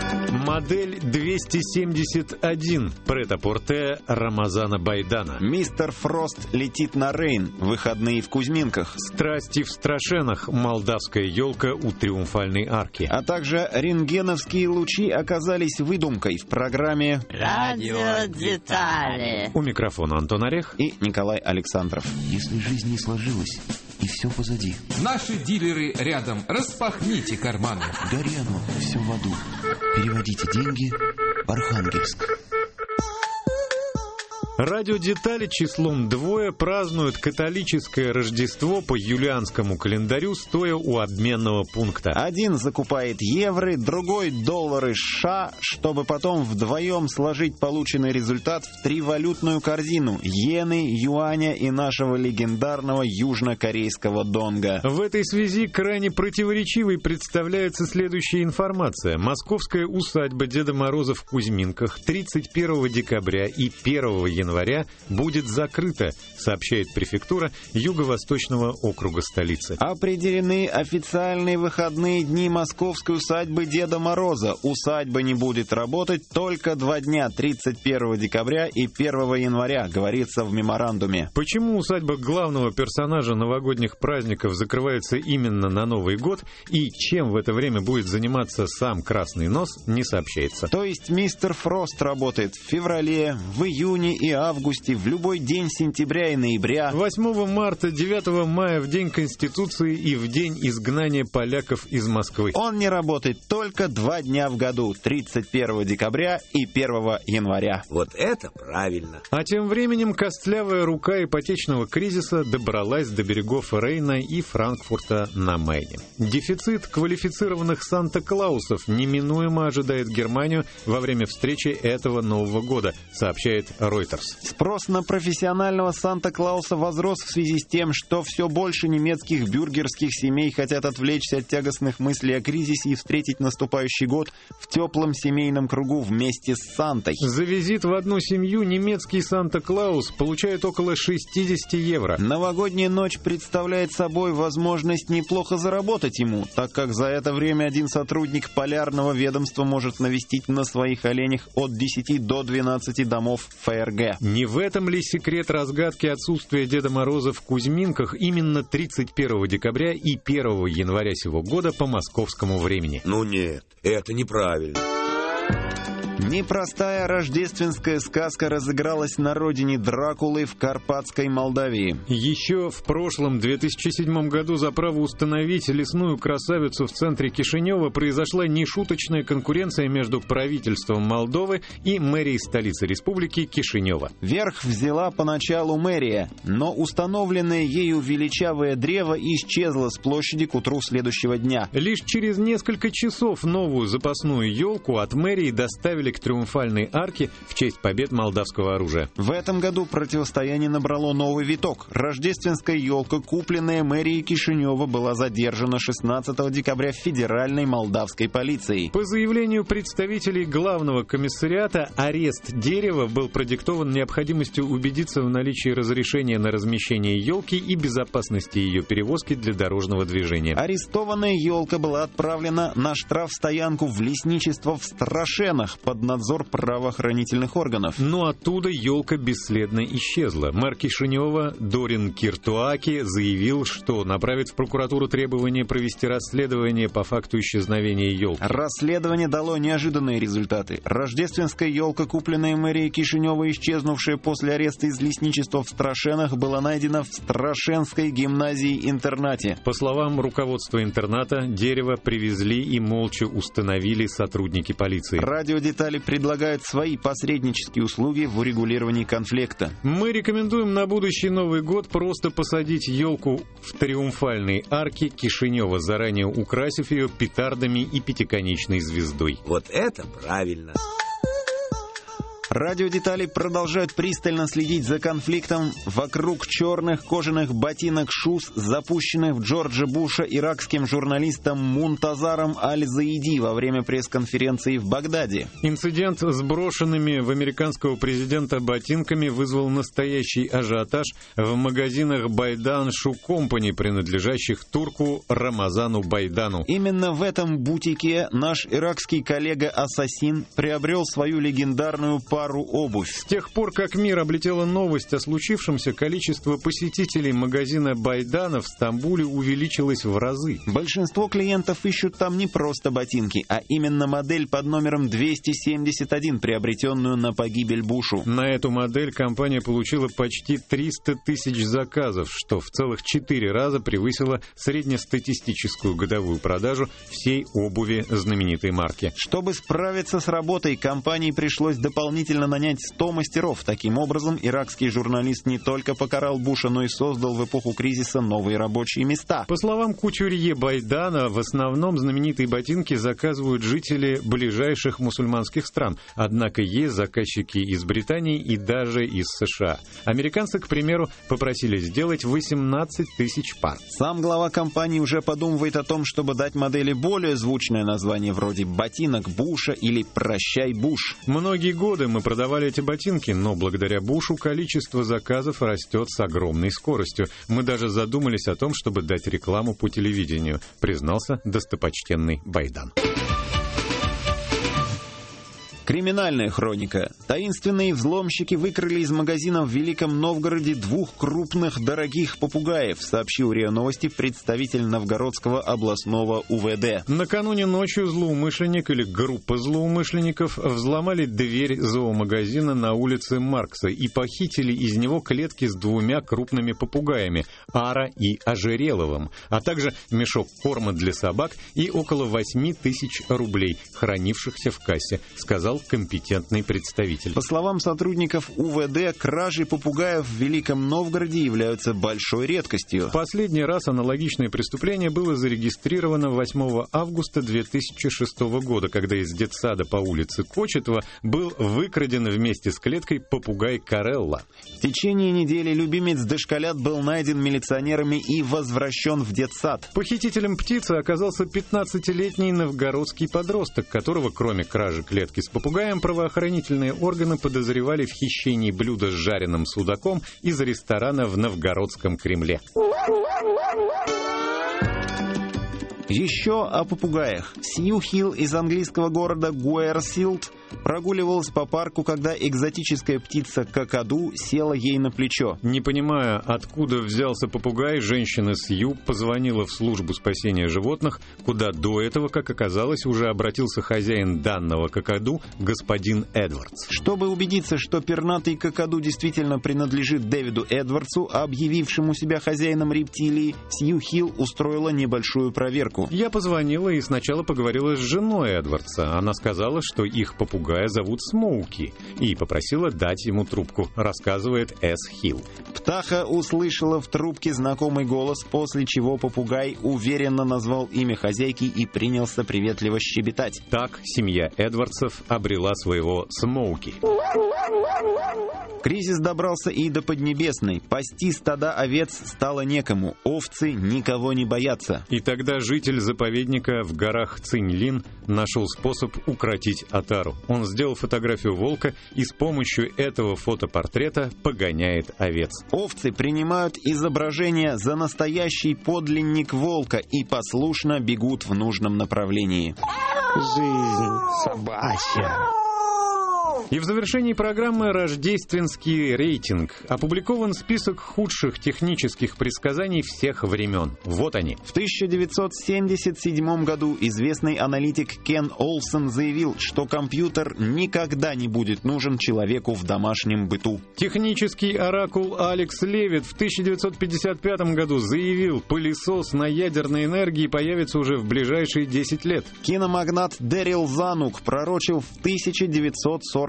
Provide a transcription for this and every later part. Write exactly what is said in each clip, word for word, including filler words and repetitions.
Модель двести семьдесят один прет-а-порте Рамазана Байдана. Мистер Фрост летит на Рейн. Выходные в Кузьминках. Страсти в Страшенах. Молдавская елка у Триумфальной арки. А также рентгеновские лучи оказались выдумкой в программе «Радио Детали». У микрофона Антон Орех и Николай Александров. Если жизнь не сложилась, и все позади. Наши дилеры рядом. Распахните карманы. Гори оно, все в аду. Переводите деньги в Архангельск. Радиодетали числом двое празднуют католическое Рождество по юлианскому календарю, стоя у обменного пункта. Один закупает евро, другой доллары США, чтобы потом вдвоем сложить полученный результат в тривалютную корзину — иены, юаня и нашего легендарного южнокорейского донга. В этой связи крайне противоречивой представляется следующая информация. Московская усадьба Деда Мороза в Кузьминках тридцать первого декабря и первого января будет закрыта, сообщает префектура Юго-Восточного округа столицы. Определены официальные выходные дни Московской усадьбы Деда Мороза. Усадьба не будет работать только два дня — тридцать первого декабря и первого января, говорится в меморандуме. Почему усадьба главного персонажа новогодних праздников закрывается именно на Новый год и чем в это время будет заниматься сам Красный Нос, не сообщается. То есть мистер Фрост работает в феврале, в июне и августе, в любой день сентября и ноября. восьмого марта, девятого мая в день Конституции и в день изгнания поляков из Москвы. Он не работает только два дня в году — тридцать первого декабря и первого января. Вот это правильно. А тем временем костлявая рука ипотечного кризиса добралась до берегов Рейна и Франкфурта на Майне. Дефицит квалифицированных Санта-Клаусов неминуемо ожидает Германию во время встречи этого Нового года, сообщает Reuters. Спрос на профессионального Санта-Клауса возрос в связи с тем, что все больше немецких бюргерских семей хотят отвлечься от тягостных мыслей о кризисе и встретить наступающий год в теплом семейном кругу вместе с Сантой. За визит в одну семью немецкий Санта-Клаус получает около шестьдесят евро. Новогодняя ночь представляет собой возможность неплохо заработать ему, так как за это время один сотрудник полярного ведомства может навестить на своих оленях от десяти до двенадцати домов ФРГ. Не в этом ли секрет разгадки отсутствия Деда Мороза в Кузьминках именно тридцать первого декабря и первого января сего года по московскому времени? Ну нет, это неправильно. Непростая рождественская сказка разыгралась на родине Дракулы в Карпатской Молдавии. Еще в прошлом две тысячи седьмом году за право установить лесную красавицу в центре Кишинева произошла нешуточная конкуренция между правительством Молдовы и мэрией столицы республики Кишинева. Верх взяла поначалу мэрия, но установленное ею величавое древо исчезло с площади к утру следующего дня. Лишь через несколько часов новую запасную елку от мэрии доставили к Триумфальной арке в честь побед молдавского оружия. В этом году противостояние набрало новый виток. Рождественская елка, купленная мэрией Кишинева, была задержана шестнадцатого декабря федеральной молдавской полицией. По заявлению представителей главного комиссариата, арест дерева был продиктован необходимостью убедиться в наличии разрешения на размещение елки и безопасности ее перевозки для дорожного движения. Арестованная елка была отправлена на штрафстоянку в лесничество в Страшенах под надзор правоохранительных органов. Но оттуда елка бесследно исчезла. Мэр Кишинева Дорин Киртуаки заявил, что направит в прокуратуру требование провести расследование по факту исчезновения елки. Расследование дало неожиданные результаты. Рождественская елка, купленная мэрией Кишинева, исчезнувшая после ареста из лесничества в Страшенах, была найдена в Страшенской гимназии-интернате. По словам руководства интерната, дерево привезли и молча установили сотрудники полиции. Радиодетали предлагают свои посреднические услуги в урегулировании конфликта. Мы рекомендуем на будущий Новый год просто посадить елку в Триумфальной арке Кишинева, заранее украсив ее петардами и пятиконечной звездой. Вот это правильно. Радиодетали продолжают пристально следить за конфликтом вокруг черных кожаных ботинок шуз, запущенных в Джорджа Буша иракским журналистом Мунтазаром Аль-Заиди во время пресс-конференции в Багдаде. Инцидент с брошенными в американского президента ботинками вызвал настоящий ажиотаж в магазинах Байдан Шу Компани, принадлежащих турку Рамазану Байдану. Именно в этом бутике наш иракский коллега-ассасин приобрел свою легендарную пару обувь. С тех пор, как мир облетела новость о случившемся, количество посетителей магазина Байдана в Стамбуле увеличилось в разы. Большинство клиентов ищут там не просто ботинки, а именно модель под номером двести семьдесят один, приобретенную на погибель Бушу. На эту модель компания получила почти триста тысяч заказов, что в целых четыре раза превысило среднестатистическую годовую продажу всей обуви знаменитой марки. Чтобы справиться с работой, компании пришлось дополнительно нанять сто мастеров. Таким образом, иракский журналист не только покарал Буша, но и создал в эпоху кризиса новые рабочие места. По словам кутюрье Байдана, в основном знаменитые ботинки заказывают жители ближайших мусульманских стран. Однако есть заказчики из Британии и даже из США. Американцы, к примеру, попросили сделать восемнадцать тысяч пар. Сам глава компании уже подумывает о том, чтобы дать модели более звучное название, вроде «Ботинок Буша» или «Прощай, Буш». Многие годы мы продавали эти ботинки, но благодаря Бушу количество заказов растет с огромной скоростью. Мы даже задумались о том, чтобы дать рекламу по телевидению, признался достопочтенный Байдан. Криминальная хроника. Таинственные взломщики выкрали из магазина в Великом Новгороде двух крупных дорогих попугаев, сообщил РИА Новости представитель Новгородского областного У В Д. Накануне ночью злоумышленник или группа злоумышленников взломали дверь зоомагазина на улице Маркса и похитили из него клетки с двумя крупными попугаями – Ара и Ожереловым, а также мешок корма для собак и около восемь тысяч рублей, хранившихся в кассе, сказал компетентный представитель. По словам сотрудников У В Д, кражи попугаев в Великом Новгороде являются большой редкостью. Последний раз аналогичное преступление было зарегистрировано восьмого августа две тысячи шестого года, когда из детсада по улице Кочетова был выкраден вместе с клеткой попугай Карелла. В течение недели любимец дошколят был найден милиционерами и возвращен в детсад. Похитителем птицы оказался пятнадцатилетний новгородский подросток, которого, кроме кражи клетки с попугаем, правоохранительные органы подозревали в хищении блюда с жареным судаком из ресторана в Новгородском Кремле. Еще о попугаях. Сью Хилл из английского города Гуэрсилд прогуливалась по парку, когда экзотическая птица какаду села ей на плечо. Не понимая, откуда взялся попугай, женщина Сью позвонила в службу спасения животных, куда до этого, как оказалось, уже обратился хозяин данного какаду, господин Эдвардс. Чтобы убедиться, что пернатый какаду действительно принадлежит Дэвиду Эдвардсу, объявившему себя хозяином рептилии, Сью Хилл устроила небольшую проверку. Я позвонила и сначала поговорила с женой Эдвардса. Она сказала, что их попугай зовут Смоуки, и попросила дать ему трубку, рассказывает Эс Хилл. Птаха услышала в трубке знакомый голос, после чего попугай уверенно назвал имя хозяйки и принялся приветливо щебетать. Так семья Эдвардсов обрела своего Смоуки. Кризис добрался и до Поднебесной. Пасти стада овец стало некому. Овцы никого не боятся. И тогда житель заповедника в горах Циньлин нашел способ укротить отару. Он сделал фотографию волка и с помощью этого фотопортрета погоняет овец. Овцы принимают изображение за настоящий подлинник волка и послушно бегут в нужном направлении. Жизнь собачья. И в завершении программы рождественский рейтинг. Опубликован список худших технических предсказаний всех времен. Вот они. В тысяча девятьсот семьдесят седьмом году известный аналитик Кен Олсен заявил, что компьютер никогда не будет нужен человеку в домашнем быту. Технический оракул Алекс Левит в тысяча девятьсот пятьдесят пятом году заявил, пылесос на ядерной энергии появится уже в ближайшие десять лет. Киномагнат Дэрил Занук пророчил в тысяча девятьсот сорок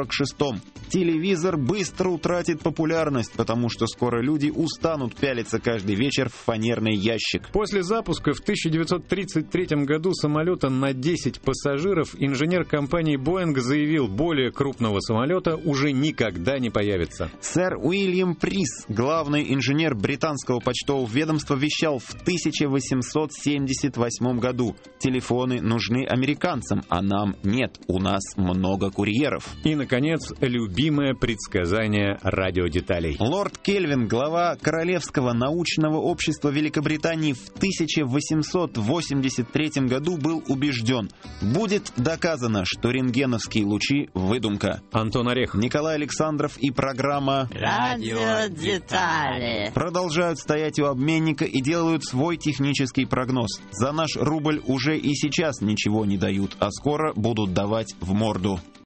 сорок шестом. Телевизор быстро утратит популярность, потому что скоро люди устанут пялиться каждый вечер в фанерный ящик. После запуска в тысяча девятьсот тридцать третьем году самолета на десять пассажиров инженер компании Boeing заявил, более крупного самолета уже никогда не появится. Сэр Уильям Прис, главный инженер британского почтового ведомства, вещал в тысяча восемьсот семьдесят восьмом году: телефоны нужны американцам, а нам нет, у нас много курьеров. И, наконец, любимое предсказание радиодеталей. Лорд Кельвин, глава Королевского научного общества Великобритании, в тысяча восемьсот восемьдесят третьем году был убежден: будет доказано, что рентгеновские лучи — выдумка. Антон Орехов, Николай Александров и программа «Радиодетали» продолжают стоять у обменника и делают свой технический прогноз. За наш рубль уже и сейчас ничего не дают, а скоро будут давать в морду.